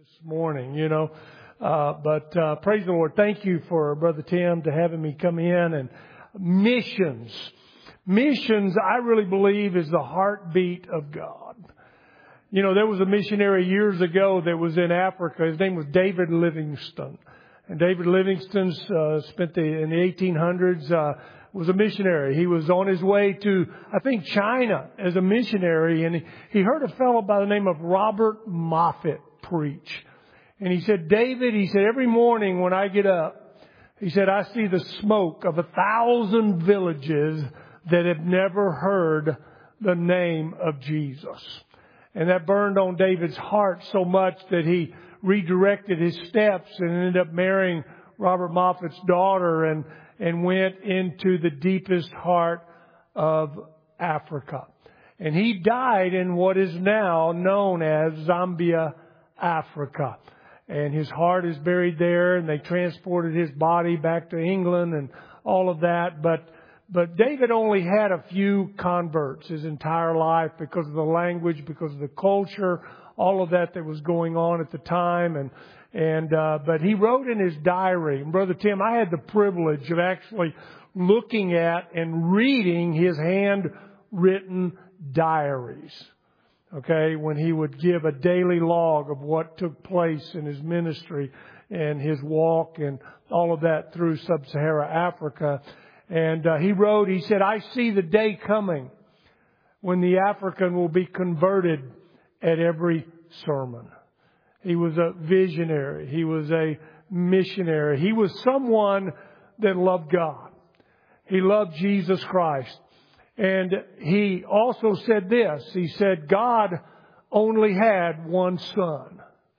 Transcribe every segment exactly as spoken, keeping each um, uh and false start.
this morning, you know. Uh, but uh, praise the Lord. Thank you for Brother Tim to having me come in. And missions. Missions, I really believe, is the heartbeat of God. You know, there was a missionary years ago that was in Africa. His name was David Livingstone. And David Livingstone uh, spent the, in the eighteen hundreds, uh, was a missionary. He was on his way to, I think, China as a missionary. And he, he heard a fellow by the name of Robert Moffat preach. And he said, David, he said, every morning when I get up, he said, I see the smoke of a thousand villages that have never heard the name of Jesus. And that burned on David's heart so much that he redirected his steps and ended up marrying Robert Moffat's daughter and, and went into the deepest heart of Africa. And he died in what is now known as Zambia, Africa. And his heart is buried there, and they transported his body back to England and all of that. But But David only had a few converts his entire life because of the language, because of the culture, all of that that was going on at the time. And, and, uh, but he wrote in his diary, and Brother Tim, I had the privilege of actually looking at and reading his handwritten diaries. Okay. When he would give a daily log of what took place in his ministry and his walk and all of that through sub-Saharan Africa. And uh, he wrote, he said, I see the day coming when the African will be converted at every sermon. He was a visionary. He was a missionary. He was someone that loved God. He loved Jesus Christ. And he also said this. He said, God only had one son,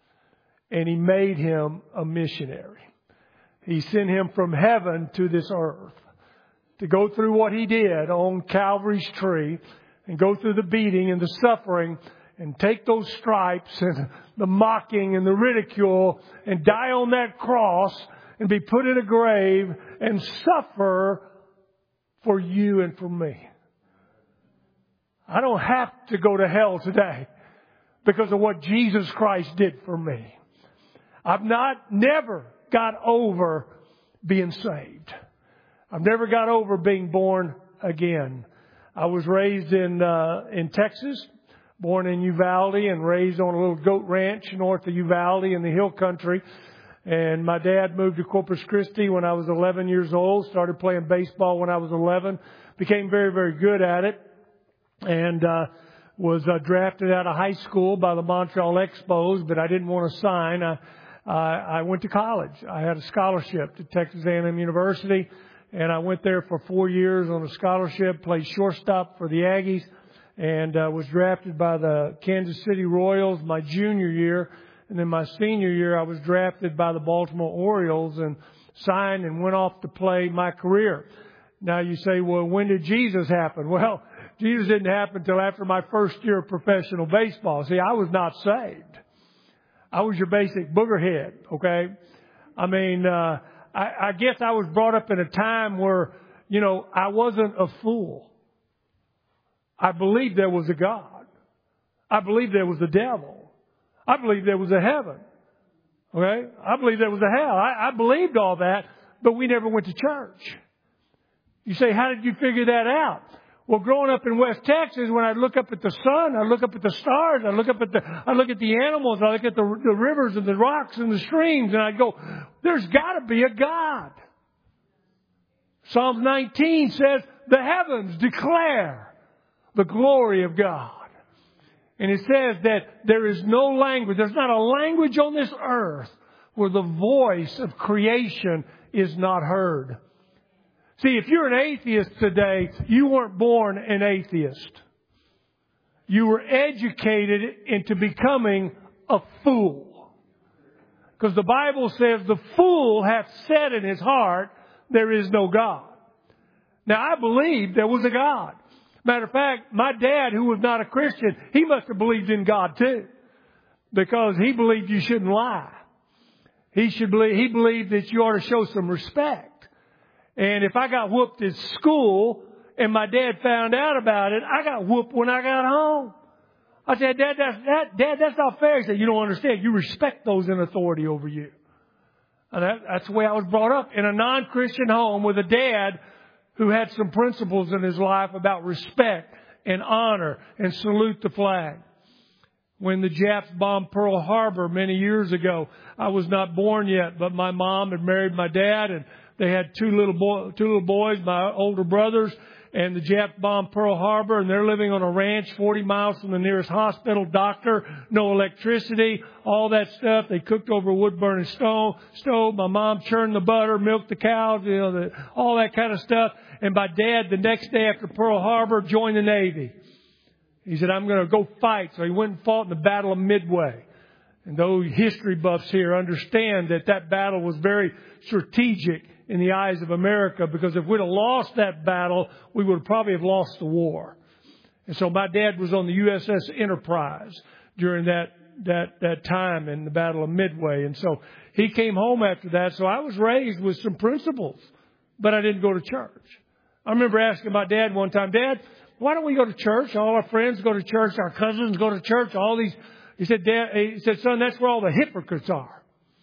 and he made him a missionary. He sent him from heaven to this earth to go through what he did on Calvary's tree and go through the beating and the suffering and take those stripes and the mocking and the ridicule and die on that cross and be put in a grave and suffer for you and for me. I don't have to go to hell today because of what Jesus Christ did for me. I've not, never got over being saved. I've never got over being born again. I was raised in uh, in Texas, born in Uvalde and raised on a little goat ranch north of Uvalde in the hill country. And my dad moved to Corpus Christi when I was eleven years old, started playing baseball when I was eleven, became very, very good at it, and uh, was uh, drafted out of high school by the Montreal Expos, but I didn't want to sign. I, I, I went to college. I had a scholarship to Texas A and M University. And I went there for four years on a scholarship, played shortstop for the Aggies, and uh, was drafted by the Kansas City Royals my junior year. And then my senior year, I was drafted by the Baltimore Orioles and signed and went off to play my career. Now you say, well, when did Jesus happen? Well, Jesus didn't happen until after my first year of professional baseball. See, I was not saved. I was your basic boogerhead, okay? I mean, uh, I, I guess I was brought up in a time where, you know, I wasn't a fool. I believed there was a God. I believed there was a devil. I believed there was a heaven. Okay? I believed there was a hell. I, I believed all that, but we never went to church. You say, how did you figure that out? Well, growing up in West Texas, when I look up at the sun, I look up at the stars, I look up at the, I look at the animals, I look at the, the rivers and the rocks and the streams, and I go, there's got to be a God. Psalms nineteen says, the heavens declare the glory of God. And it says that there is no language, there's not a language on this earth where the voice of creation is not heard. See, if you're an atheist today, you weren't born an atheist. You were educated into becoming a fool. Because the Bible says the fool hath said in his heart, there is no God. Now, I believe there was a God. Matter of fact, my dad, who was not a Christian, he must have believed in God too. Because he believed you shouldn't lie. He should believe, he believed that you ought to show some respect. And if I got whooped at school and my dad found out about it, I got whooped when I got home. I said, Dad, that's, that, Dad, that's not fair. He said, you don't understand. You respect those in authority over you. And that, that's the way I was brought up, in a non-Christian home with a dad who had some principles in his life about respect and honor and salute the flag. When the Japs bombed Pearl Harbor many years ago, I was not born yet, but my mom had married my dad, and they had two little boy, two little boys, my older brothers, and the Japs bombed Pearl Harbor, and they're living on a ranch forty miles from the nearest hospital, doctor, no electricity, all that stuff. They cooked over a wood-burning stove, stove. My mom churned the butter, milked the cows, you know, the, all that kind of stuff. And my dad, the next day after Pearl Harbor, joined the Navy. He said, I'm going to go fight. So he went and fought in the Battle of Midway. And those history buffs here understand that that battle was very strategic in the eyes of America, because if we'd have lost that battle, we would probably have lost the war. And so my dad was on the U S S Enterprise during that, that, that time in the Battle of Midway. And so he came home after that. So I was raised with some principles, but I didn't go to church. I remember asking my dad one time, Dad, why don't we go to church? All our friends go to church. Our cousins go to church. All these, he said, Dad, he said, son, that's where all the hypocrites are.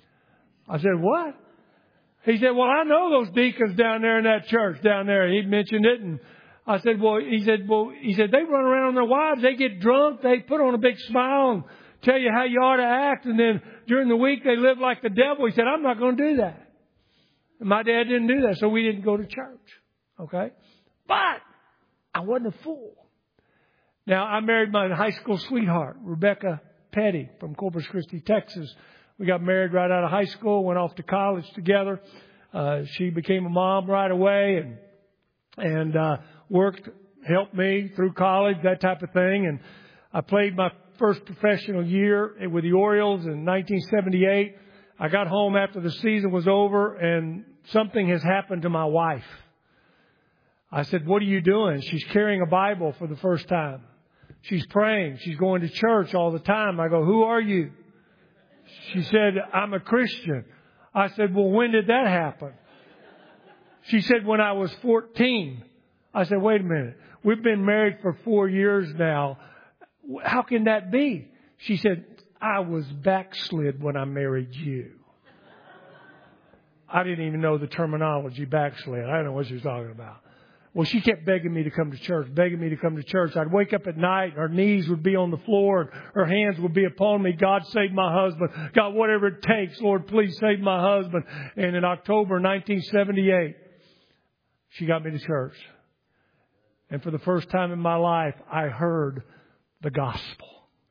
I said, what? He said, well, I know those deacons down there in that church down there. He mentioned it. And I said, well, he said, well, he said, they run around on their wives. They get drunk. They put on a big smile and tell you how you ought to act. And then during the week, they live like the devil. He said, I'm not going to do that. And my dad didn't do that. So we didn't go to church. Okay. But I wasn't a fool. Now, I married my high school sweetheart, Rebecca Petty, from Corpus Christi, Texas. We got married right out of high school, went off to college together. Uh, she became a mom right away and, and, uh, worked, helped me through college, that type of thing. And I played my first professional year with the Orioles in nineteen seventy-eight. I got home after the season was over, and something has happened to my wife. I said, what are you doing? She's carrying a Bible for the first time. She's praying. She's going to church all the time. I go, who are you? She said, I'm a Christian. I said, well, when did that happen? She said, when I was fourteen. I said, wait a minute. We've been married for four years now. How can that be? She said, I was backslid when I married you. I didn't even know the terminology backslid. I don't know what she was talking about. Well, she kept begging me to come to church, begging me to come to church. I'd wake up at night, her knees would be on the floor, and her hands would be upon me. God, save my husband. God, whatever it takes, Lord, please save my husband. And in October nineteen seventy-eight, she got me to church. And for the first time in my life, I heard the gospel.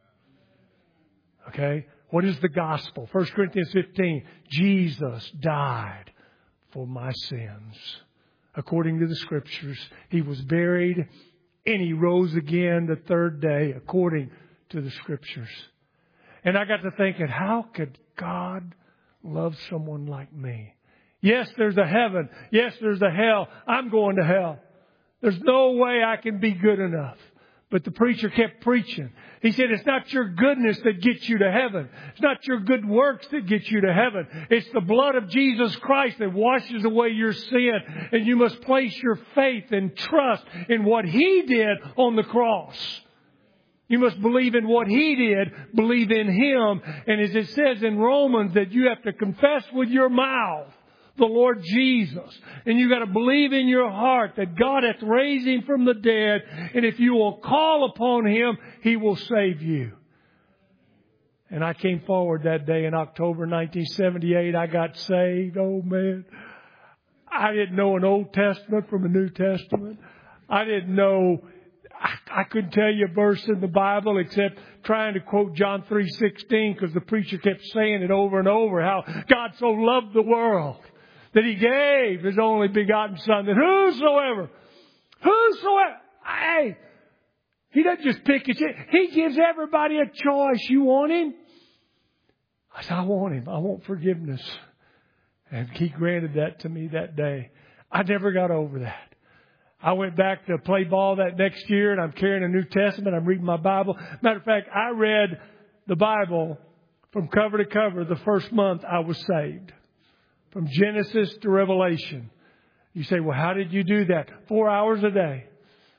Okay? What is the gospel? First Corinthians fifteen, Jesus died for my sins. According to the Scriptures, He was buried and He rose again the third day, according to the Scriptures. And I got to thinking, how could God love someone like me? Yes, there's a heaven. Yes, there's a hell. I'm going to hell. There's no way I can be good enough. But the preacher kept preaching. He said, it's not your goodness that gets you to heaven. It's not your good works that get you to heaven. It's the blood of Jesus Christ that washes away your sin. And you must place your faith and trust in what He did on the cross. You must believe in what He did, believe in Him. And as it says in Romans, that you have to confess with your mouth the Lord Jesus. And you got to believe in your heart that God hath raised Him from the dead. And if you will call upon Him, He will save you. And I came forward that day in October nineteen seventy-eight. I got saved. Oh man. I didn't know an Old Testament from a New Testament. I didn't know, I, I couldn't tell you a verse in the Bible except trying to quote John three sixteen, because the preacher kept saying it over and over, how God so loved the world that He gave His only begotten Son, that whosoever, whosoever, hey, He doesn't just pick it. He gives everybody a choice. You want Him? I said, I want Him. I want forgiveness. And He granted that to me that day. I never got over that. I went back to play ball that next year, and I'm carrying a New Testament. I'm reading my Bible. Matter of fact, I read the Bible from cover to cover the first month I was saved. From Genesis to Revelation. You say, well, how did you do that? Four hours a day.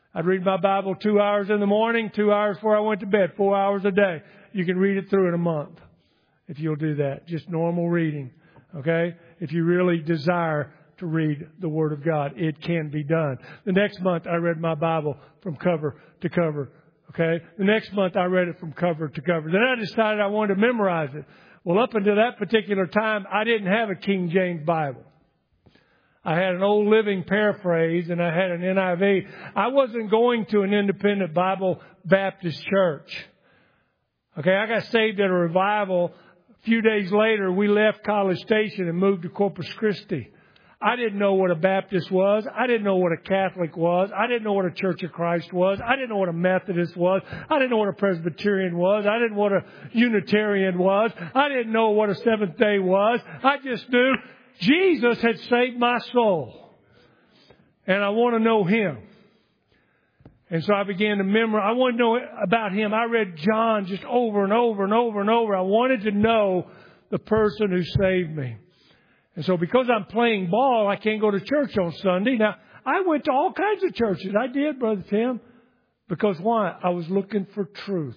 I'd read my Bible two hours in the morning, two hours before I went to bed, four hours a day. You can read it through in a month if you'll do that. Just normal reading. Okay? If you really desire to read the Word of God, it can be done. The next month I read my Bible from cover to cover. Okay? The next month I read it from cover to cover. Then I decided I wanted to memorize it. Well, up until that particular time, I didn't have a King James Bible. I had an Old Living Paraphrase and I had an N I V. I wasn't going to an independent Bible Baptist church. Okay, I got saved at a revival. A few days later, we left College Station and moved to Corpus Christi. I didn't know what a Baptist was. I didn't know what a Catholic was. I didn't know what a Church of Christ was. I didn't know what a Methodist was. I didn't know what a Presbyterian was. I didn't know what a Unitarian was. I didn't know what a Seventh Day was. I just knew Jesus had saved my soul. And I want to know Him. And so I began to memorize. I wanted to know about Him. I read John just over and over and over and over. I wanted to know the person who saved me. And so because I'm playing ball, I can't go to church on Sunday. Now, I went to all kinds of churches. I did, Brother Tim. Because why? I was looking for truth.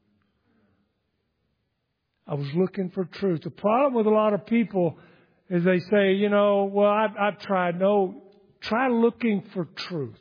I was looking for truth. The problem with a lot of people is they say, you know, well, I've, I've tried. No, try looking for truth.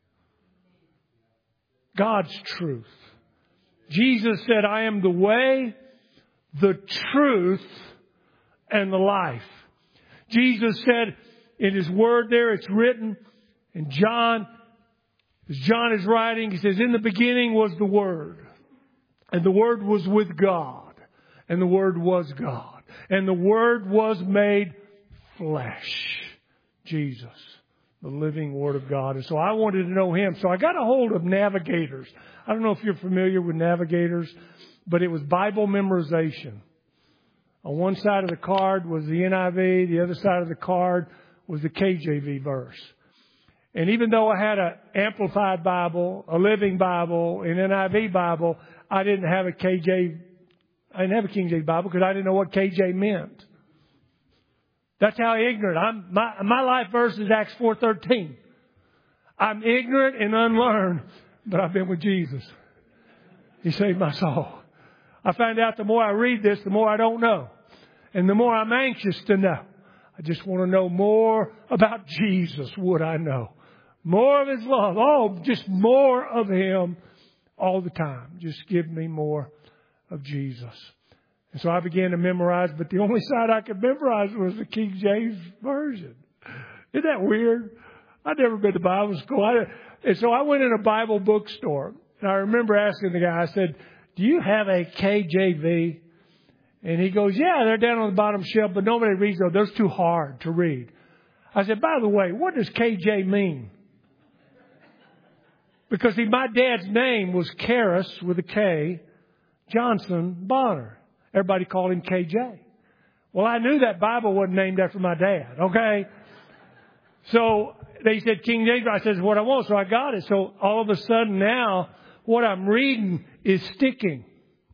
God's truth. Jesus said, I am the way, the truth, and the life. Jesus said in His Word there, it's written in John, as John is writing, he says, in the beginning was the Word, and the Word was with God, and the Word was God, and the Word was made flesh. Jesus, the living Word of God. And so I wanted to know Him. So I got a hold of Navigators. I don't know if you're familiar with Navigators, but it was Bible memorization. On one side of the card was the N I V. The other side of the card was the K J V verse. And even though I had an Amplified Bible, a Living Bible, an N I V Bible, I didn't have a K J. I didn't have a King James Bible because I didn't know what K J meant. That's how ignorant I'm. My my life verse is Acts four thirteen. I'm ignorant and unlearned, but I've been with Jesus. He saved my soul. I find out the more I read this, the more I don't know. And the more I'm anxious to know. I just want to know more about Jesus, would I know. More of His love. Oh, just more of Him all the time. Just give me more of Jesus. And so I began to memorize, but the only side I could memorize was the King James Version. Isn't that weird? I'd never been to Bible school. I, and so I went in a Bible bookstore. And I remember asking the guy, I said, do you have a K J V? And he goes, yeah, they're down on the bottom shelf, but nobody reads those. Those too hard to read. I said, by the way, what does K J mean? Because see, my dad's name was Karis with a K, Johnson Bonner. Everybody called him K J. Well, I knew that Bible wasn't named after my dad, okay? So they said King James. I said, what I want. So I got it. So all of a sudden now, what I'm reading is sticking.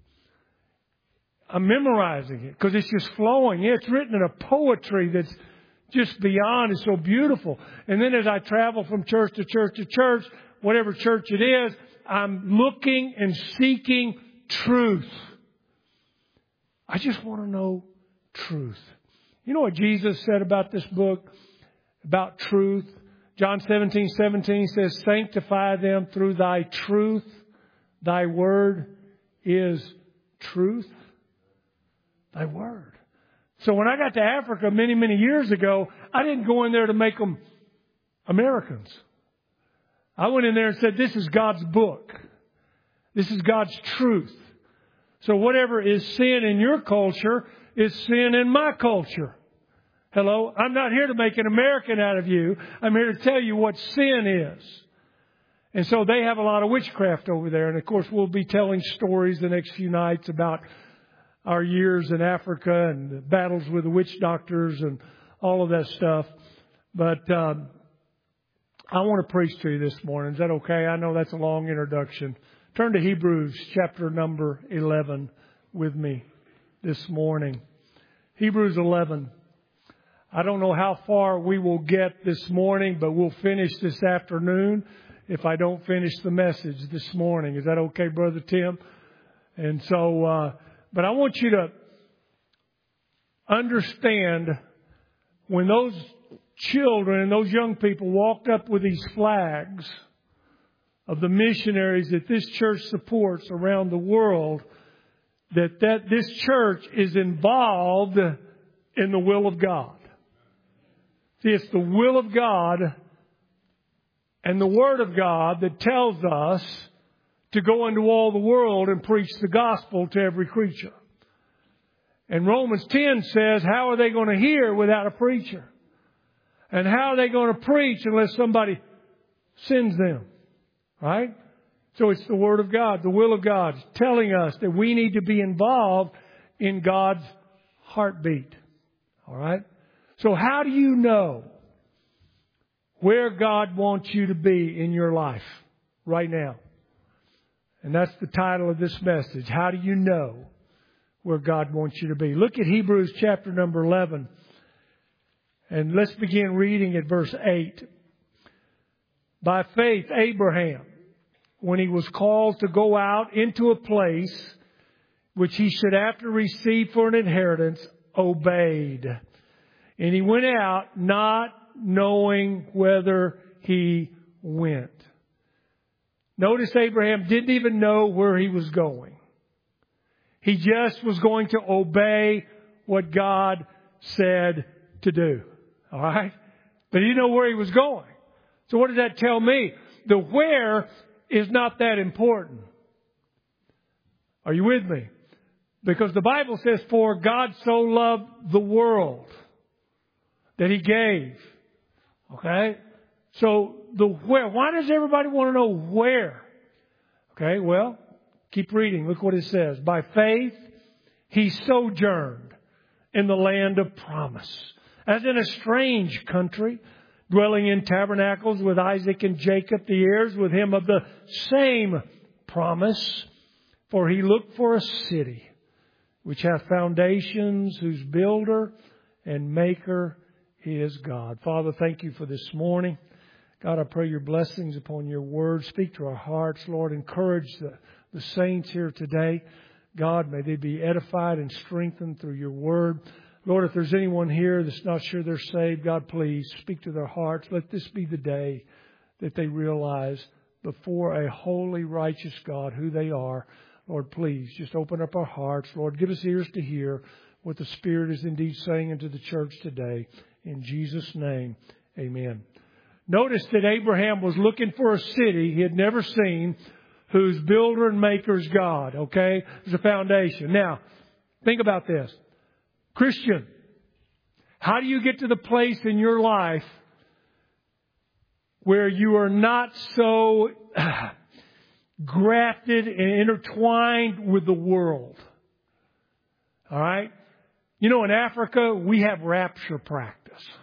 I'm memorizing it because it's just flowing. Yeah, it's written in a poetry that's just beyond. It's so beautiful. And then as I travel from church to church to church, whatever church it is, I'm looking and seeking truth. I just want to know truth. You know what Jesus said about this book? About truth? John seventeen seventeen says, sanctify them through Thy truth. Thy word is truth. Thy word. So when I got to Africa many, many years ago, I didn't go in there to make them Americans. I went in there and said, this is God's book. This is God's truth. So whatever is sin in your culture is sin in my culture. Hello? I'm not here to make an American out of you. I'm here to tell you what sin is. And so they have a lot of witchcraft over there. And of course, we'll be telling stories the next few nights about our years in Africa and the battles with the witch doctors and all of that stuff. But um, I want to preach to you this morning. Is that okay? I know that's a long introduction. Turn to Hebrews chapter number eleven with me this morning. Hebrews eleven. I don't know how far we will get this morning, but we'll finish this afternoon. if I don't finish the message this morning. Is that okay, Brother Tim? And so, uh, but I want you to understand when those children and those young people walked up with these flags of the missionaries that this church supports around the world, that, that this church is involved in the will of God. See, it's the will of God and the Word of God that tells us to go into all the world and preach the gospel to every creature. And Romans ten says, how are they going to hear without a preacher? And how are they going to preach unless somebody sends them? Right? So it's the Word of God, the will of God, telling us that we need to be involved in God's heartbeat. All right? So how do you know where God wants you to be in your life right now? And that's the title of this message. How do you know where God wants you to be? Look at Hebrews chapter number eleven. And let's begin reading at verse eight. By faith, Abraham, when he was called to go out into a place which he should after receive for an inheritance, obeyed. And he went out not knowing whither he went. Notice Abraham didn't even know where he was going. He just was going to obey what God said to do. All right? But he didn't know where he was going. So what does that tell me? The where is not that important. Are you with me? Because the Bible says, for God so loved the world that He gave. Okay? So the where. Why does everybody want to know where? Okay, well, keep reading. Look what it says. By faith, he sojourned in the land of promise, as in a strange country, dwelling in tabernacles with Isaac and Jacob, the heirs with him of the same promise. For he looked for a city which hath foundations, whose builder and maker is God. Father, thank you for this morning. God, I pray your blessings upon your word. Speak to our hearts, Lord. Encourage the, the saints here today. God, may they be edified and strengthened through your word. Lord, if there's anyone here that's not sure they're saved, God, please speak to their hearts. Let this be the day that they realize before a holy, righteous God who they are. Lord, please just open up our hearts. Lord, give us ears to hear what the Spirit is indeed saying into the church today. In Jesus' name, amen. Notice that Abraham was looking for a city he had never seen, whose builder and maker is God, okay? There's a foundation. Now, think about this. Christian, how do you get to the place in your life where you are not so grafted and intertwined with the world? All right? You know, in Africa, we have rapture practice.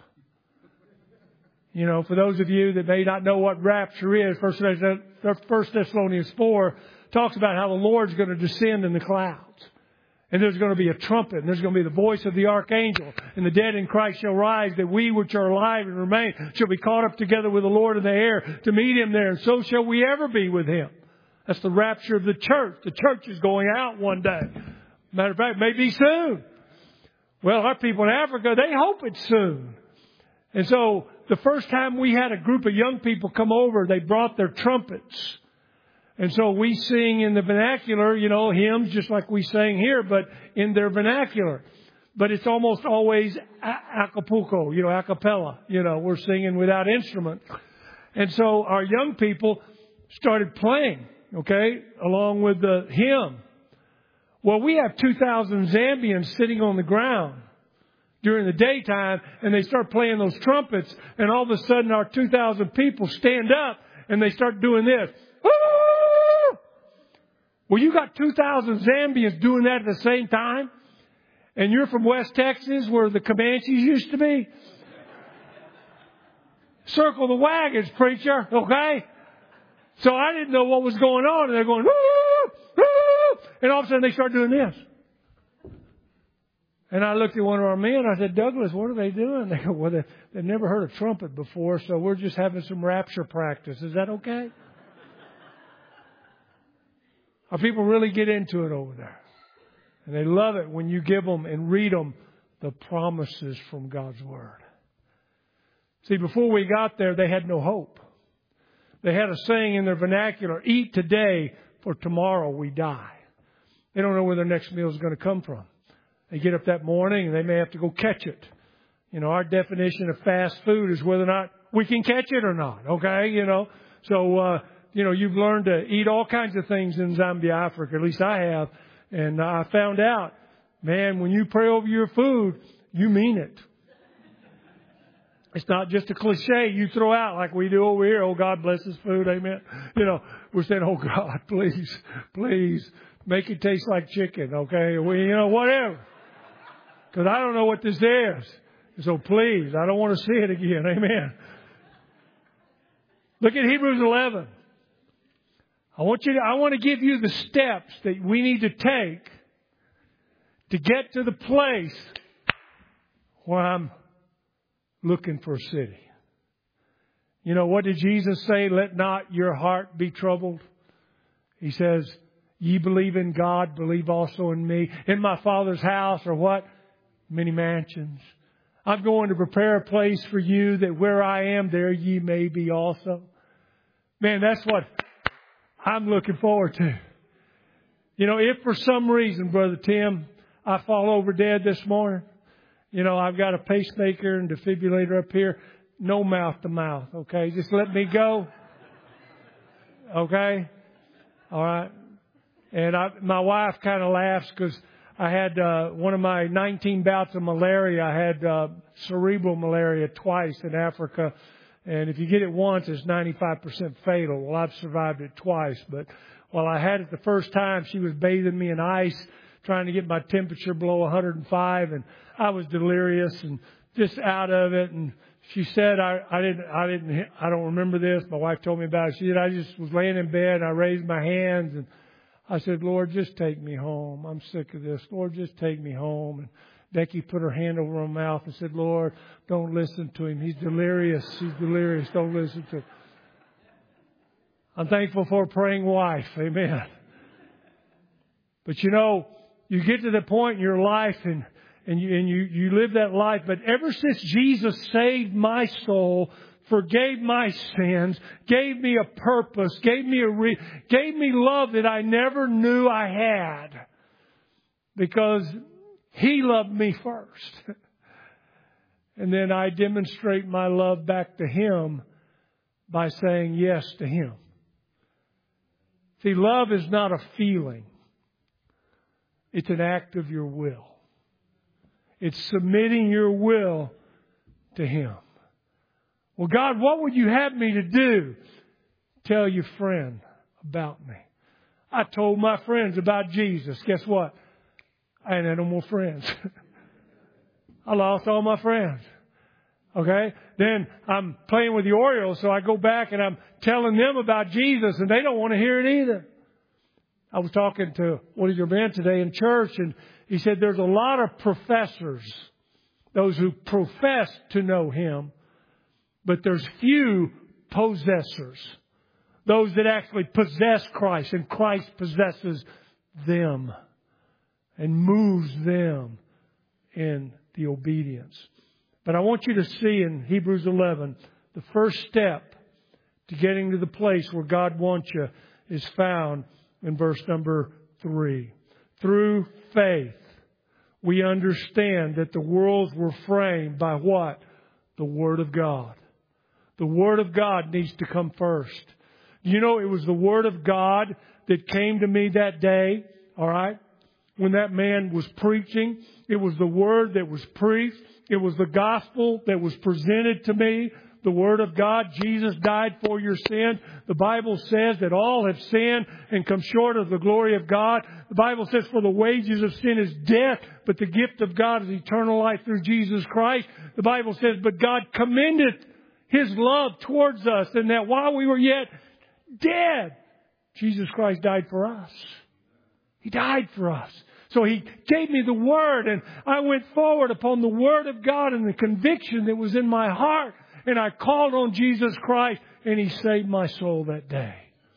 You know, for those of you that may not know what rapture is, First Thessalonians four talks about how the Lord's going to descend in the clouds. And there's going to be a trumpet, and there's going to be the voice of the archangel. And the dead in Christ shall rise, that we which are alive and remain shall be caught up together with the Lord in the air to meet Him there. And so shall we ever be with Him. That's the rapture of the church. The church is going out one day. Matter of fact, maybe soon. Well, our people in Africa, they hope it's soon. And so the first time we had a group of young people come over, they brought their trumpets. And so we sing in the vernacular, you know, hymns just like we sang here, but in their vernacular. But it's almost always a- acapulco, you know, a cappella. You know, we're singing without instrument. And so our young people started playing, okay, along with the hymn. Well, we have two thousand Zambians sitting on the ground during the daytime, and they start playing those trumpets, and all of a sudden our two thousand people stand up, and they start doing this. Well, you got two thousand Zambians doing that at the same time, and you're from West Texas where the Comanches used to be. Circle the wagons, preacher, okay? So I didn't know what was going on, and they're going, woo, woo, and all of a sudden they start doing this. And I looked at one of our men, I said, Douglas, what are they doing? They go, well, they, they've never heard a trumpet before, so we're just having some rapture practice. Is that okay? Our people really get into it over there. And they love it when you give them and read them the promises from God's Word. See, before we got there, they had no hope. They had a saying in their vernacular, eat today, for tomorrow we die. They don't know where their next meal is going to come from. They get up that morning and they may have to go catch it. You know, our definition of fast food is whether or not we can catch it or not. Okay, you know. So, uh, you know, you've learned to eat all kinds of things in Zambia, Africa. At least I have. And I found out, man, when you pray over your food, you mean it. It's not just a cliche you throw out like we do over here. Oh, God bless His food. Amen. You know, we're saying, oh, God, please, please make it taste like chicken. Okay. We, you know, whatever. Because I don't know what this is. So please, I don't want to see it again. Amen. Look at Hebrews eleven. I want you to, I want to give you the steps that we need to take to get to the place where I'm looking for a city. You know, what did Jesus say? Let not your heart be troubled. He says, ye believe in God, believe also in me. In my Father's house are what? Many mansions. I'm going to prepare a place for you that where I am, there ye may be also. Man, that's what I'm looking forward to. You know, if for some reason, Brother Tim, I fall over dead this morning, you know, I've got a pacemaker and defibrillator up here. No mouth to mouth, okay? Just let me go. Okay? All right. And I, my wife kind of laughs because I had uh, one of my nineteen bouts of malaria. I had uh, cerebral malaria twice in Africa. And if you get it once, it's ninety-five percent fatal. Well, I've survived it twice. But while I had it the first time, she was bathing me in ice, trying to get my temperature below one hundred five. And I was delirious and just out of it. And she said, I, I didn't, I didn't, I don't remember this. My wife told me about it. She said, I just was laying in bed and I raised my hands and I said, Lord, just take me home. I'm sick of this. Lord, just take me home. And Becky put her hand over her mouth and said, Lord, don't listen to him. He's delirious. He's delirious. Don't listen to him. I'm thankful for a praying wife. Amen. But you know, you get to the point in your life and, and you, and you, you live that life. But ever since Jesus saved my soul, forgave my sins, gave me a purpose, gave me a re- gave me love that I never knew I had, because He loved me first. And then I demonstrate my love back to Him by saying yes to Him. See, love is not a feeling. It's an act of your will. It's submitting your will to Him. Well, God, what would you have me to do? Tell your friend about me. I told my friends about Jesus. Guess what? I ain't had no more friends. I lost all my friends. Okay? Then I'm playing with the Orioles, so I go back and I'm telling them about Jesus, and they don't want to hear it either. I was talking to one of your men today in church, and he said there's a lot of professors, those who profess to know Him, but there's few possessors, those that actually possess Christ, and Christ possesses them and moves them in the obedience. But I want you to see in Hebrews eleven, the first step to getting to the place where God wants you is found in verse number three. Through faith, we understand that the worlds were framed by what? The Word of God. The Word of God needs to come first. You know, it was the Word of God that came to me that day, all right? When that man was preaching, it was the Word that was preached. It was the gospel that was presented to me. The Word of God. Jesus died for your sin. The Bible says that all have sinned and come short of the glory of God. The Bible says for the wages of sin is death, but the gift of God is eternal life through Jesus Christ. The Bible says, but God commendeth His love towards us, and that while we were yet dead, Jesus Christ died for us. He died for us. So He gave me the Word, and I went forward upon the Word of God and the conviction that was in my heart. And I called on Jesus Christ, and He saved my soul that day.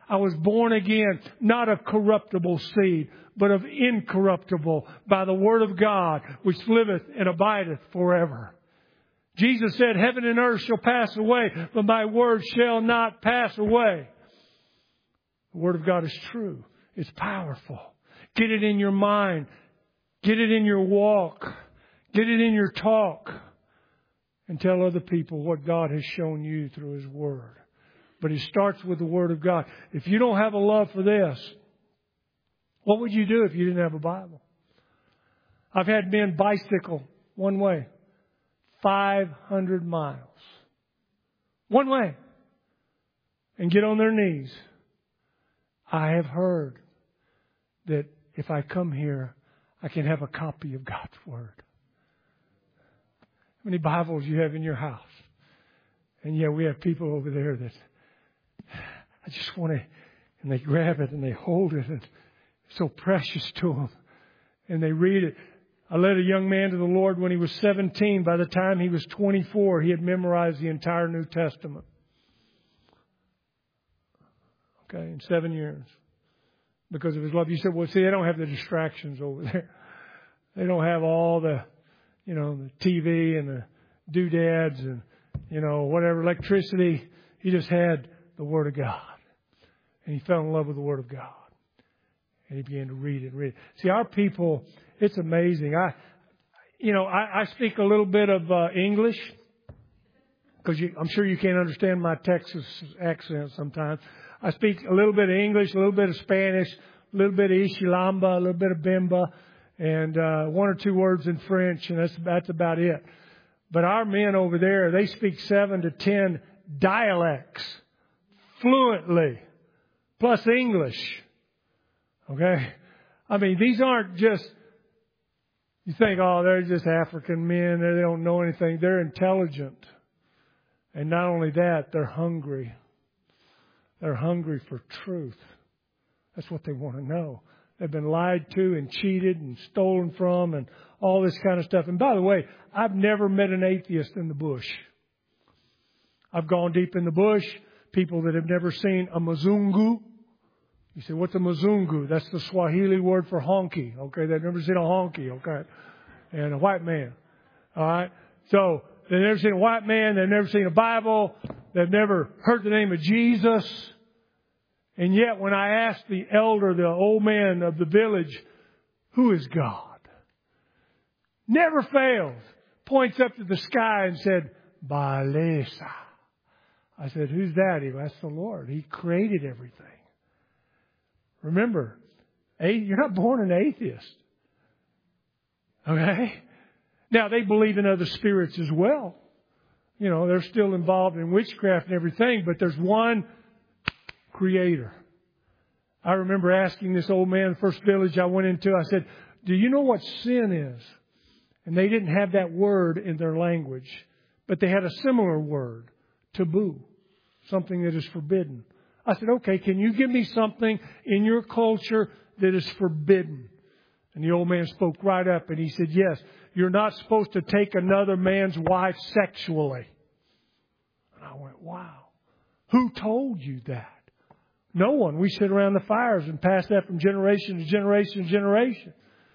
I was born again, not of corruptible seed, but of incorruptible, by the word of God, which liveth and abideth forever. Jesus said, heaven and earth shall pass away, but my word shall not pass away. The word of God is true. It's powerful. Get it in your mind. Get it in your walk. Get it in your talk. And tell other people what God has shown you through His Word. But it starts with the Word of God. If you don't have a love for this, what would you do if you didn't have a Bible? I've had men bicycle one way, five hundred miles. One way. And get on their knees. I have heard that if I come here, I can have a copy of God's Word. How many Bibles you have in your house? And yeah, we have people over there that I just want to, and they grab it and they hold it, and it's so precious to them. And they read it. I led a young man to the Lord when he was seventeen. By the time he was twenty-four, he had memorized the entire New Testament. Okay, in seven years. Because of his love. You said, well, see, they don't have the distractions over there. They don't have all the, you know, the T V and the doodads and, you know, whatever, electricity. He just had the Word of God. And he fell in love with the Word of God. And he began to read it and read it. See, our people, it's amazing. I, you know, I, I speak a little bit of uh, English. Because I'm sure you can't understand my Texas accent sometimes. I speak a little bit of English, a little bit of Spanish, a little bit of Ishilamba, a little bit of Bimba, and uh, one or two words in French, and that's, that's about it. But our men over there, they speak seven to ten dialects fluently, plus English. Okay? I mean, these aren't just, you think, oh, they're just African men, they don't know anything. They're intelligent. And not only that, they're hungry. They're hungry for truth. That's what they want to know. They've been lied to and cheated and stolen from and all this kind of stuff. And by the way, I've never met an atheist in the bush. I've gone deep in the bush. People that have never seen a Mzungu. You say, what's a Mzungu? That's the Swahili word for honky. Okay, they've never seen a honky. Okay, and a white man. All right. So they've never seen a white man. They've never seen a Bible. They've never heard the name of Jesus. And yet when I asked the elder, the old man of the village, who is God? Never fails. Points up to the sky and said, Balesa. I said, who's that? He goes, that's the Lord. He created everything. Remember, you're not born an atheist. Okay? Now, they believe in other spirits as well. You know, they're still involved in witchcraft and everything, but there's one Creator. I remember asking this old man, the first village I went into, I said, do you know what sin is? And they didn't have that word in their language, but they had a similar word, taboo, something that is forbidden. I said, okay, can you give me something in your culture that is forbidden? And the old man spoke right up and he said, yes, you're not supposed to take another man's wife sexually. And I went, wow. Who told you that? No one. We sit around the fires and pass that from generation to generation to generation.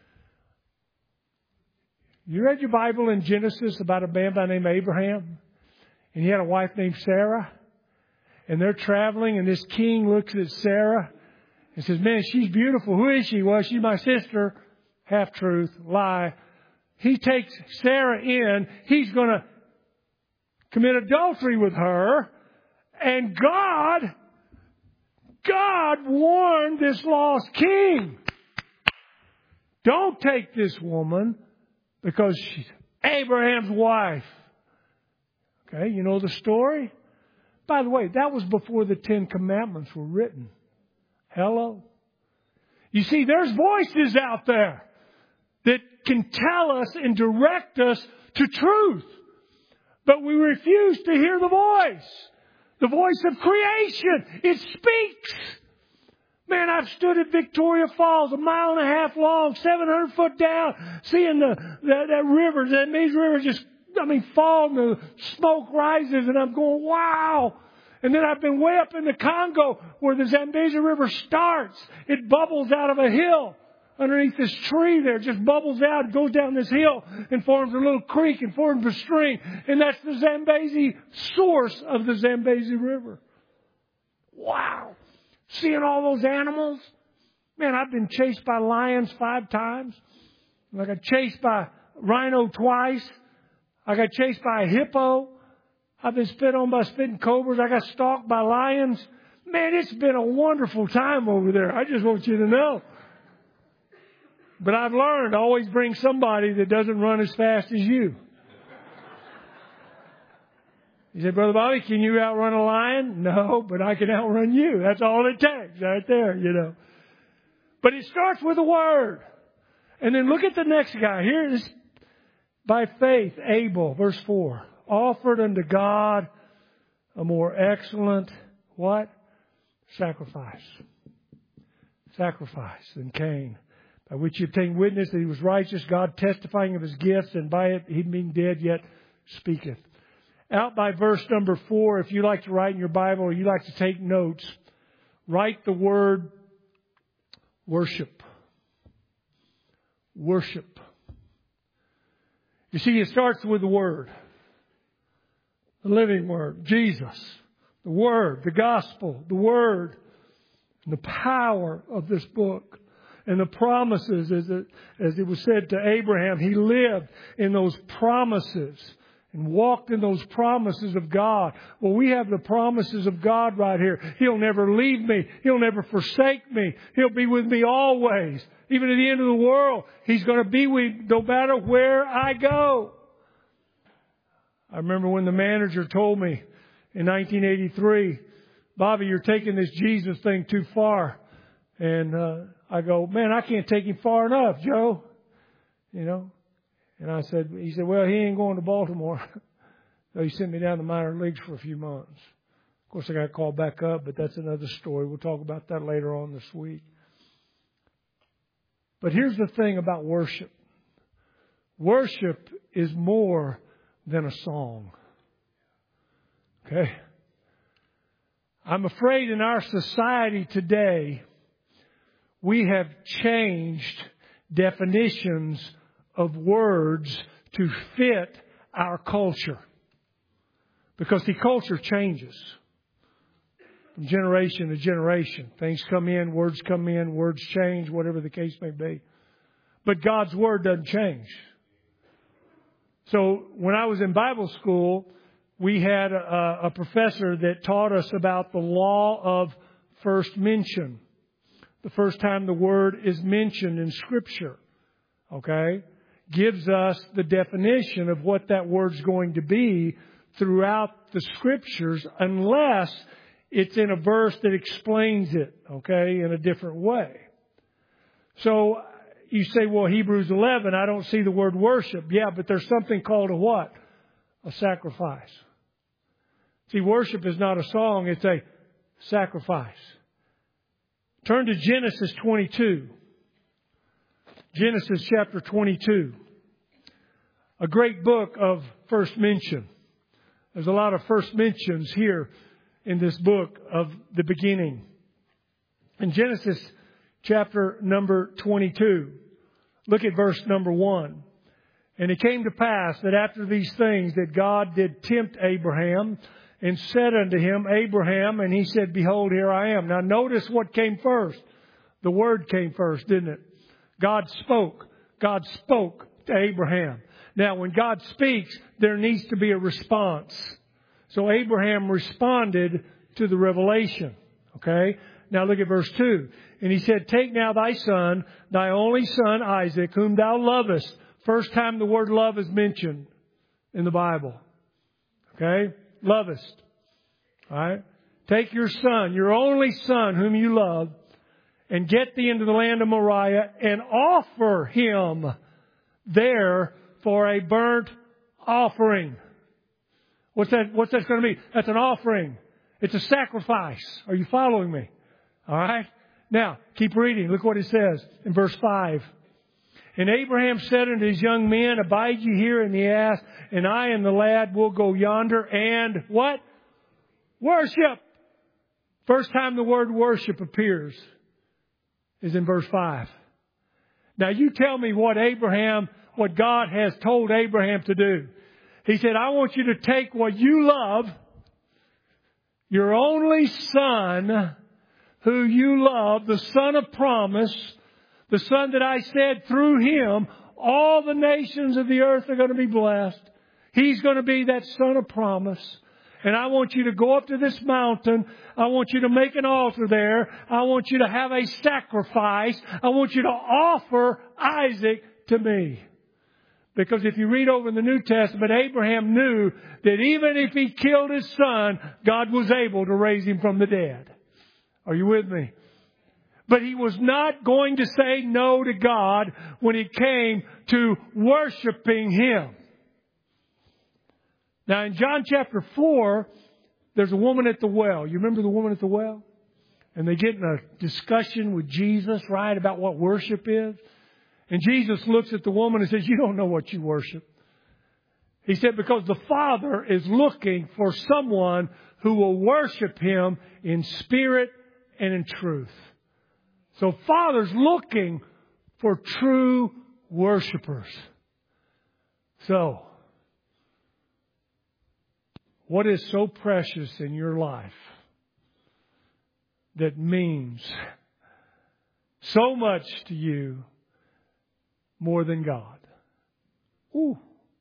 You read your Bible in Genesis about a man by the name of Abraham? And he had a wife named Sarah. And they're traveling and this king looks at Sarah and says, man, she's beautiful. Who is she? Well, she's my sister. Half truth, lie. He takes Sarah in. He's going to commit adultery with her. And God, God warned this lost king. Don't take this woman because she's Abraham's wife. Okay, you know the story? By the way, that was before the Ten Commandments were written. Hello? You see, there's voices out there that can tell us and direct us to truth. But we refuse to hear the voice. The voice of creation. It speaks. Man, I've stood at Victoria Falls, a mile and a half long, seven hundred foot down, seeing the that, that river, that Maze River just, I mean, fall and the smoke rises, and I'm going, wow. And then I've been way up in the Congo where the Zambezi River starts. It bubbles out of a hill underneath this tree there. It just bubbles out, goes down this hill and forms a little creek and forms a stream. And that's the Zambezi source of the Zambezi River. Wow. Seeing all those animals. Man, I've been chased by lions five times. I got chased by rhino twice. I got chased by a hippo. I've been spit on by spitting cobras. I got stalked by lions. Man, it's been a wonderful time over there. I just want you to know. But I've learned to always bring somebody that doesn't run as fast as you. You say, Brother Bobby, can you outrun a lion? No, but I can outrun you. That's all it takes right there, you know. But it starts with a word. And then look at the next guy. Here it is. By faith, Abel, verse four, offered unto God a more excellent, what? Sacrifice. Sacrifice than Cain, by which he obtained witness that he was righteous, God testifying of his gifts, and by it he being dead yet speaketh. Out by verse number four, if you like to write in your Bible or you like to take notes, write the word worship. Worship. You see, it starts with the Word. The living Word. Jesus. The Word. The Gospel. The Word. And the power of this book. And the promises, as it, as it was said to Abraham, he lived in those promises and walked in those promises of God. Well, we have the promises of God right here. He'll never leave me. He'll never forsake me. He'll be with me always. Even at the end of the world, He's going to be with me no matter where I go. I remember when the manager told me in nineteen eighty-three, Bobby, you're taking this Jesus thing too far. And uh, I go, man, I can't take him far enough, Joe. You know. And I said, he said, well, he ain't going to Baltimore. So he sent me down to minor leagues for a few months. Of course, I got called back up, but that's another story. We'll talk about that later on this week. But here's the thing about worship. Worship is more than a song. Okay? I'm afraid in our society today, we have changed definitions of words to fit our culture. Because the culture changes from generation to generation. Things come in, words come in, words change, whatever the case may be. But God's Word doesn't change. So when I was in Bible school, we had a, a professor that taught us about the law of first mention. The first time the word is mentioned in Scripture. Okay? Gives us the definition of what that word's going to be throughout the Scriptures, unless it's in a verse that explains it, okay, in a different way. So you say, well, Hebrews eleven, I don't see the word worship. Yeah, but there's something called a what? A sacrifice. See, worship is not a song, it's a sacrifice. Turn to Genesis twenty-two. Genesis chapter twenty-two. A great book of first mention. There's a lot of first mentions here in this book of the beginning. In Genesis chapter number twenty-two, look at verse number one. And it came to pass that after these things that God did tempt Abraham and said unto him, Abraham, and he said, behold, here I am. Now notice what came first. The word came first, didn't it? God spoke. God spoke to Abraham. Now, when God speaks, there needs to be a response. So Abraham responded to the revelation. Okay? Now look at verse two. And he said, take now thy son, thy only son Isaac, whom thou lovest. First time the word love is mentioned in the Bible. Okay? Lovest. All right? Take your son, your only son whom you love, and get thee into the land of Moriah and offer him there for a burnt offering. What's that, what's that going to be? That's an offering. It's a sacrifice. Are you following me? All right? Now, keep reading. Look what it says in verse five. And Abraham said unto his young men, abide ye here in the ass, and I and the lad will go yonder and what? Worship. First time the word worship appears is in verse five. Now you tell me what Abraham, what God has told Abraham to do. He said, I want you to take what you love, your only son, who you love, the son of promise, the son that I said through him, all the nations of the earth are going to be blessed. He's going to be that son of promise. And I want you to go up to this mountain. I want you to make an altar there. I want you to have a sacrifice. I want you to offer Isaac to me. Because if you read over in the New Testament, Abraham knew that even if he killed his son, God was able to raise him from the dead. Are you with me? But he was not going to say no to God when it came to worshiping Him. Now in John chapter four, there's a woman at the well. You remember the woman at the well? And they get in a discussion with Jesus, right, about what worship is. And Jesus looks at the woman and says, you don't know what you worship. He said, because the Father is looking for someone who will worship Him in spirit and in truth. So Father's looking for true worshipers. So, what is so precious in your life that means so much to you more than God? Ooh.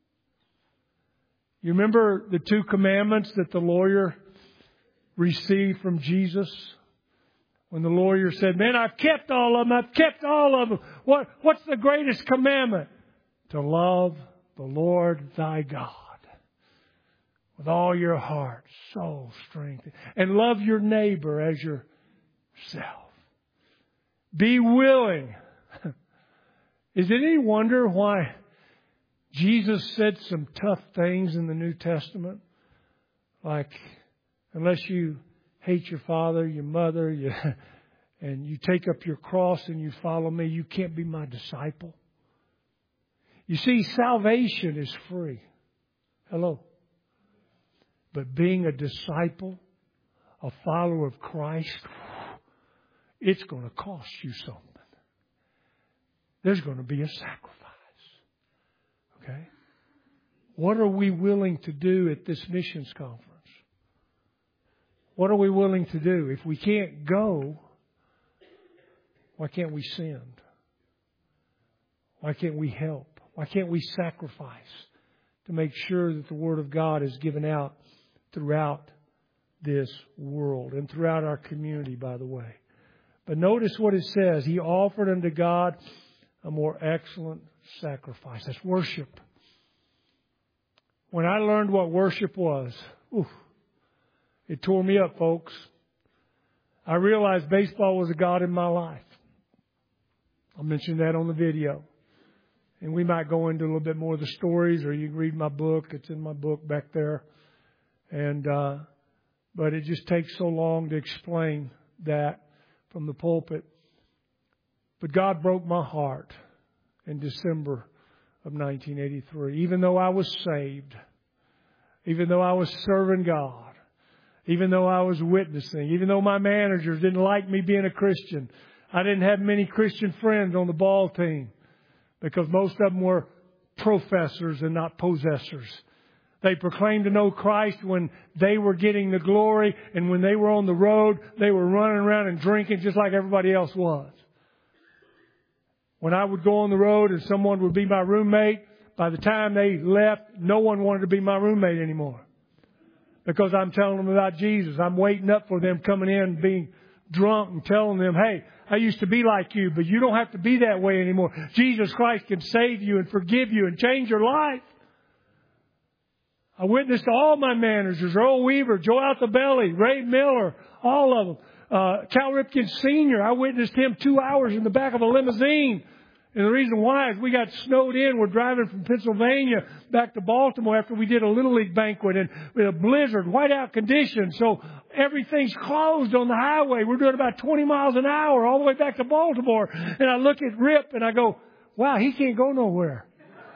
You remember the two commandments that the lawyer received from Jesus? When the lawyer said, man, I've kept all of them. I've kept all of them. What, what's the greatest commandment? To love the Lord thy God with all your heart, soul, strength, and love your neighbor as yourself. Be willing. Is it any wonder why Jesus said some tough things in the New Testament? Like, unless you hate your father, your mother, you, and you take up your cross and you follow me, you can't be my disciple. You see, salvation is free. Hello. But being a disciple, a follower of Christ, it's going to cost you something. There's going to be a sacrifice. Okay? What are we willing to do at this missions conference? What are we willing to do? If we can't go, why can't we send? Why can't we help? Why can't we sacrifice to make sure that the Word of God is given out throughout this world and throughout our community, by the way? But notice what it says. He offered unto God a more excellent sacrifice. That's worship. When I learned what worship was, oof, it tore me up, folks. I realized baseball was a God in my life. I mentioned that on the video. And we might go into a little bit more of the stories, or you can read my book. It's in my book back there. And, uh, but it just takes so long to explain that from the pulpit. But God broke my heart in December of nineteen eighty-three. Even though I was saved, even though I was serving God, even though I was witnessing, even though my managers didn't like me being a Christian, I didn't have many Christian friends on the ball team because most of them were professors and not possessors. They proclaimed to know Christ when they were getting the glory, and when they were on the road, they were running around and drinking just like everybody else was. When I would go on the road and someone would be my roommate, by the time they left, no one wanted to be my roommate anymore. Because I'm telling them about Jesus. I'm waiting up for them coming in and being drunk and telling them, hey, I used to be like you, but you don't have to be that way anymore. Jesus Christ can save you and forgive you and change your life. I witnessed to all my managers, Earl Weaver, Joe Altobelli, Ray Miller, all of them. Uh, Cal Ripken Senior, I witnessed him two hours in the back of a limousine. And the reason why is we got snowed in. We're driving from Pennsylvania back to Baltimore after we did a Little League banquet, and we had a blizzard, whiteout conditions. So everything's closed on the highway. We're doing about twenty miles an hour all the way back to Baltimore. And I look at Rip and I go, wow, he can't go nowhere.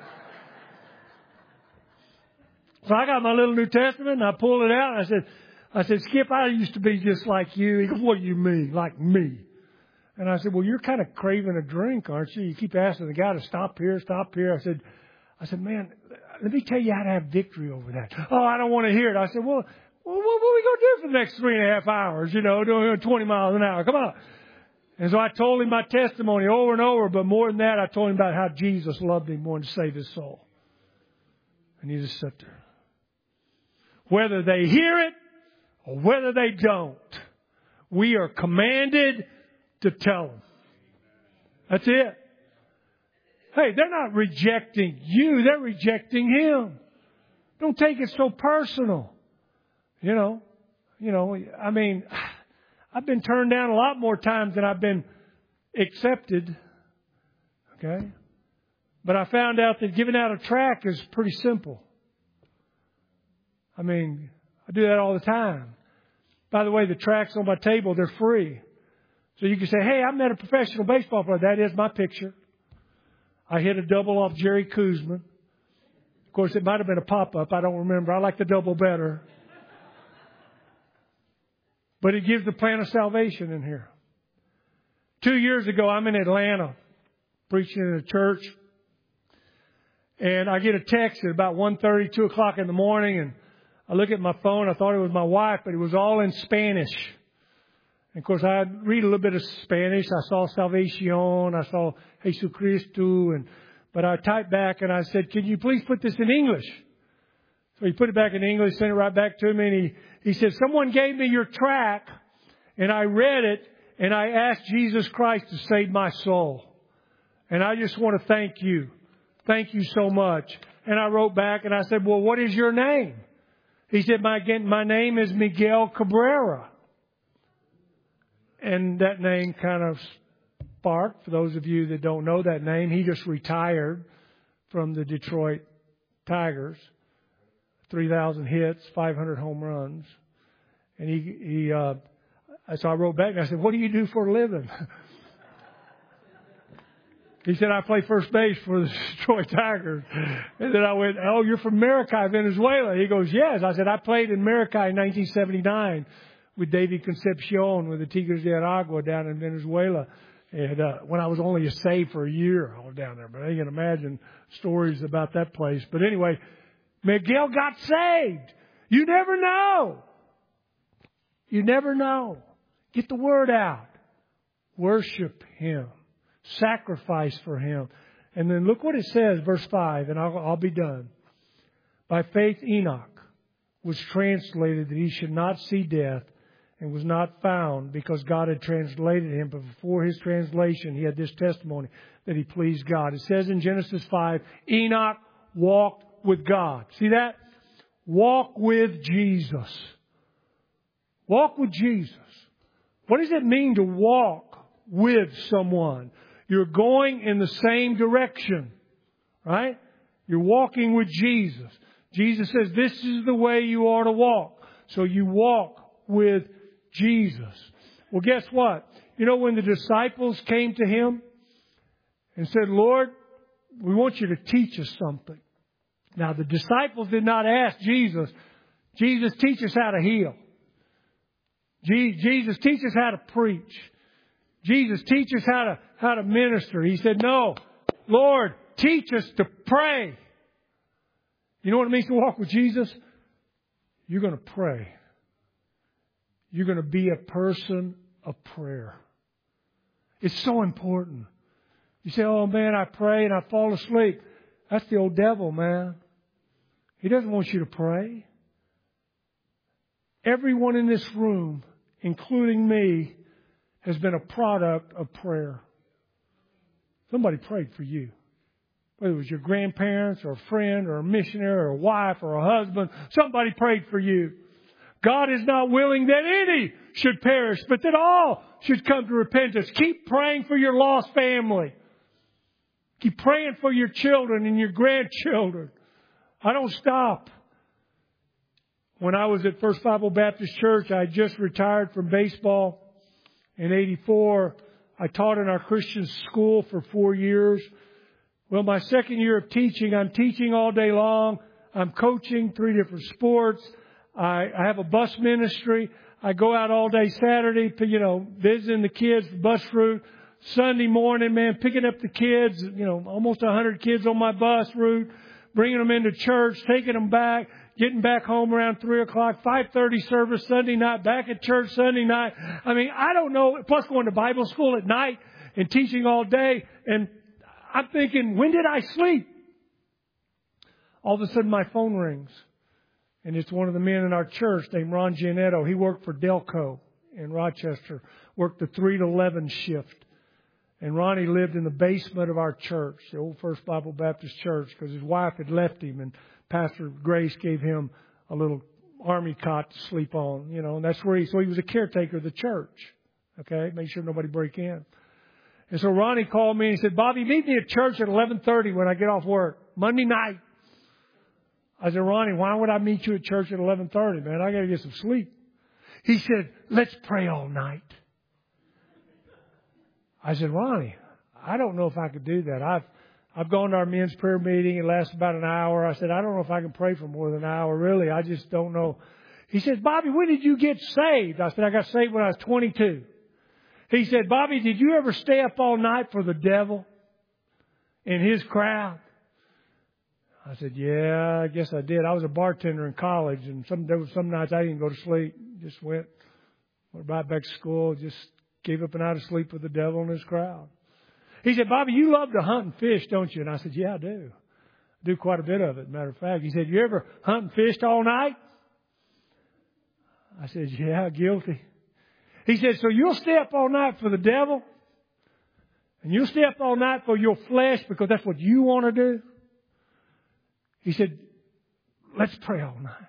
So I got my little New Testament and I pulled it out and I said, I said, Skip, I used to be just like you. He goes, what do you mean, like me? And I said, well, you're kind of craving a drink, aren't you? You keep asking the guy to stop here, stop here. I said, I said, man, let me tell you how to have victory over that. Oh, I don't want to hear it. I said, well, well what, what are we going to do for the next three and a half hours? You know, doing twenty miles an hour. Come on. And so I told him my testimony over and over. But more than that, I told him about how Jesus loved him, wanted to save his soul. And he just sat there. Whether they hear it or whether they don't, we are commanded to tell them. That's it. Hey, they're not rejecting you. They're rejecting him. Don't take it so personal. You know, you know, I mean, I've been turned down a lot more times than I've been accepted. Okay. But I found out that giving out a tract is pretty simple. I mean, I do that all the time. By the way, the tracts on my table, they're free. So you can say, hey, I met a professional baseball player. That is my picture. I hit a double off Jerry Kuzman. Of course, it might have been a pop-up. I don't remember. I like the double better. But it gives the plan of salvation in here. Two years ago, I'm in Atlanta preaching in a church. And I get a text at about one thirty, two o'clock in the morning. And I look at my phone. I thought it was my wife, but it was all in Spanish. And of course, I read a little bit of Spanish. I saw Salvacion. I saw Jesucristo. And, but I typed back and I said, can you please put this in English? So he put it back in English, sent it right back to me. And he, he said, someone gave me your tract and I read it and I asked Jesus Christ to save my soul. And I just want to thank you. Thank you so much. And I wrote back and I said, well, what is your name? He said, my, my name is Miguel Cabrera. And that name kind of sparked. For those of you that don't know that name, he just retired from the Detroit Tigers. three thousand hits, five hundred home runs. And he, he, uh, so I wrote back and I said, what do you do for a living? He said, I play first base for the Detroit Tigers. And then I went, oh, you're from Maracay, Venezuela. He goes, yes. I said, I played in Maracay in nineteen seventy-nine with David Concepcion with the Tigres de Aragua down in Venezuela. And uh, when I was only a save for a year, I was down there. But you can imagine stories about that place. But anyway, Miguel got saved. You never know. You never know. Get the word out. Worship him. Sacrifice for him. And then look what it says, verse five, and I'll, I'll be done. By faith Enoch was translated that he should not see death and was not found because God had translated him. But before his translation, he had this testimony that he pleased God. It says in Genesis five, Enoch walked with God. See that? Walk with Jesus. Walk with Jesus. What does it mean to walk with someone? You're going in the same direction, right? You're walking with Jesus. Jesus says this is the way you ought to walk. So you walk with Jesus. Well, guess what? You know, when the disciples came to him and said, Lord, we want you to teach us something. Now, the disciples did not ask Jesus, Jesus, teach us how to heal. Jesus, teach us how to preach. Jesus, teach us how to, how to minister. He said, no, Lord, teach us to pray. You know what it means to walk with Jesus? You're going to pray. You're going to be a person of prayer. It's so important. You say, oh man, I pray and I fall asleep. That's the old devil, man. He doesn't want you to pray. Everyone in this room, including me, has been a product of prayer. Somebody prayed for you. Whether it was your grandparents or a friend or a missionary or a wife or a husband, somebody prayed for you. God is not willing that any should perish, but that all should come to repentance. Keep praying for your lost family. Keep praying for your children and your grandchildren. I don't stop. When I was at First Bible Baptist Church, I had just retired from baseball in eighty-four. I taught in our Christian school for four years. Well, my second year of teaching, I'm teaching all day long. I'm coaching three different sports. I, I have a bus ministry. I go out all day Saturday, you know, visiting the kids, bus route. Sunday morning, man, picking up the kids, you know, almost a hundred kids on my bus route, bringing them into church, taking them back, getting back home around three o'clock, five thirty service Sunday night, back at church Sunday night. I mean, I don't know, plus going to Bible school at night and teaching all day. And I'm thinking, when did I sleep? All of a sudden my phone rings. And it's one of the men in our church named Ron Giannetto. He worked for Delco in Rochester, worked the three to eleven shift. And Ronnie lived in the basement of our church, the Old First Bible Baptist Church, because his wife had left him, and Pastor Grace gave him a little army cot to sleep on, you know, and that's where he, so he was a caretaker of the church, okay, make sure nobody break in. And so Ronnie called me and he said, Bobby, meet me at church at eleven thirty when I get off work, Monday night. I said, Ronnie, why would I meet you at church at eleven thirty, man? I got to get some sleep. He said, let's pray all night. I said, Ronnie, I don't know if I could do that. I've I've gone to our men's prayer meeting. It lasts about an hour. I said, I don't know if I can pray for more than an hour. Really, I just don't know. He said, Bobby, when did you get saved? I said, I got saved when I was twenty-two. He said, Bobby, did you ever stay up all night for the devil and his crowd? I said, yeah, I guess I did. I was a bartender in college, and some there was some nights I didn't go to sleep. Just went, went right back to school, just gave up a night of sleep with the devil and his crowd. He said, Bobby, you love to hunt and fish, don't you? And I said, yeah, I do. I do quite a bit of it, matter of fact. He said, you ever hunt and fished all night? I said, yeah, guilty. He said, so you'll stay up all night for the devil? And you'll stay up all night for your flesh because that's what you want to do? He said, let's pray all night.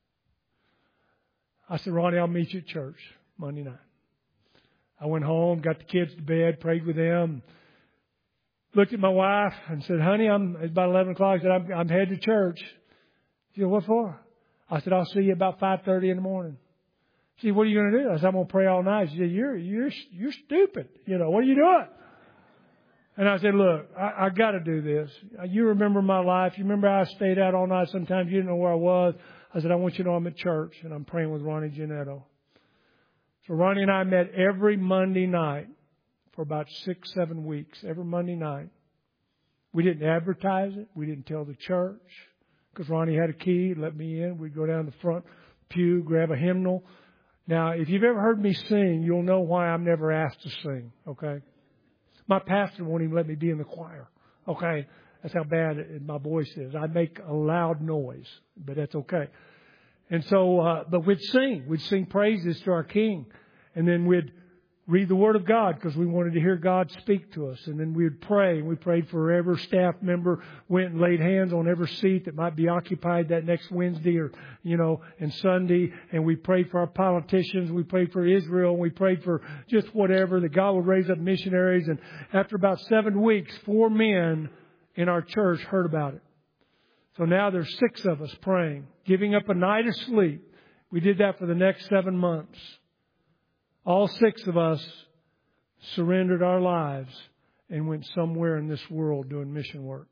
I said, Ronnie, I'll meet you at church Monday night. I went home, got the kids to bed, prayed with them, looked at my wife and said, honey, I'm, it's about eleven o'clock. I said, I'm, I'm headed to church. She said, what for? I said, I'll see you about five thirty in the morning. She said, what are you going to do? I said, I'm going to pray all night. She said, you're, you're, you're stupid. You know, what are you doing? And I said, look, I, I got to do this. You remember my life. You remember how I stayed out all night. Sometimes you didn't know where I was. I said, I want you to know I'm at church and I'm praying with Ronnie Giannetto. So Ronnie and I met every Monday night for about six, seven weeks, every Monday night. We didn't advertise it. We didn't tell the church because Ronnie had a key, let me in. We'd go down the front pew, grab a hymnal. Now, if you've ever heard me sing, you'll know why I'm never asked to sing, okay? My pastor won't even let me be in the choir, okay? That's how bad my voice is. I make a loud noise, but that's okay. And so, uh, but we'd sing. We'd sing praises to our King. And then we'd read the Word of God because we wanted to hear God speak to us. And then we'd pray. And we prayed for every staff member, went and laid hands on every seat that might be occupied that next Wednesday or, you know, and Sunday. And we prayed for our politicians. We prayed for Israel. We prayed for just whatever, that God would raise up missionaries. And after about seven weeks, four men in our church heard about it. So now there's six of us praying, giving up a night of sleep. We did that for the next seven months. All six of us surrendered our lives and went somewhere in this world doing mission work.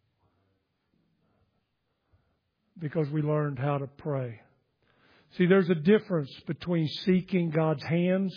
Because we learned how to pray. See, there's a difference between seeking God's hands,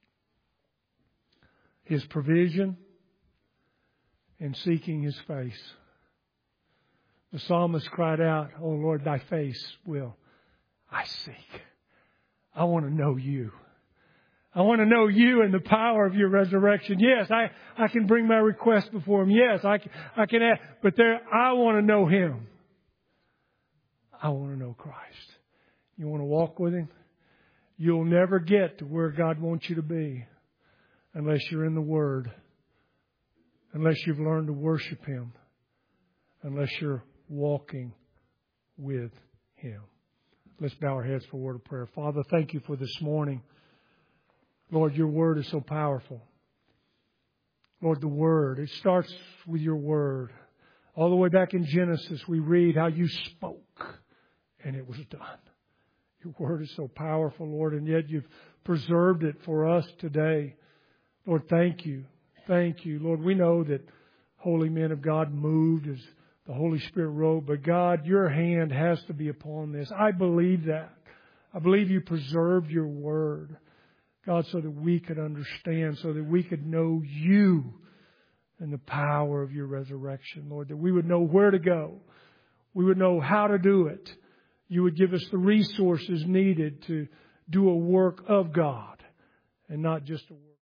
His provision, and seeking His face. The psalmist cried out, oh Lord, thy face will I seek. I want to know you. I want to know you and the power of your resurrection. Yes, I, I can bring my request before Him. Yes, I, I can ask, but there, I want to know Him. I want to know Christ. You want to walk with Him? You'll never get to where God wants you to be unless you're in the Word, unless you've learned to worship Him, unless you're walking with Him. Let's bow our heads for a word of prayer. Father, thank you for this morning. Lord, your word is so powerful. Lord, the word, it starts with your word. All the way back in Genesis, we read how you spoke and it was done. Your word is so powerful, Lord, and yet you've preserved it for us today. Lord, thank you. Thank you. Lord, we know that holy men of God moved as the Holy Spirit wrote, but God, your hand has to be upon this. I believe that. I believe You preserved Your Word, God, so that we could understand, so that we could know You and the power of Your resurrection, Lord, that we would know where to go. We would know how to do it. You would give us the resources needed to do a work of God and not just a work.